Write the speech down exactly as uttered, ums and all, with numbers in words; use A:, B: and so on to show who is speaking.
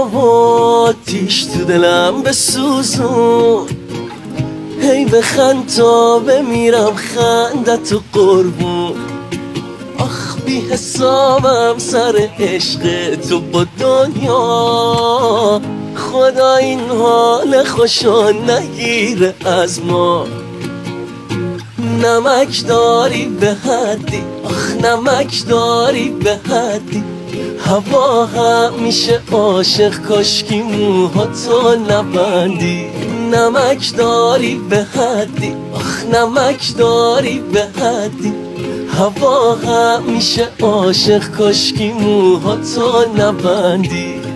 A: و تیش تو دلم بسوزون، هی بخند تا بمیرم خندت و قربون. آخ بی حسابم سر عشق تو با دنیا، خدا این حال خوشو نگیره از ما. نمک داری به حدی، آخ نمک داری به حدی، هوا همیشه عاشق کاشکی موهاتو نبندی. نمک داری به حدی، آخ نمک داری به حدی، هوا همیشه عاشق کاشکی موهاتو نبندی.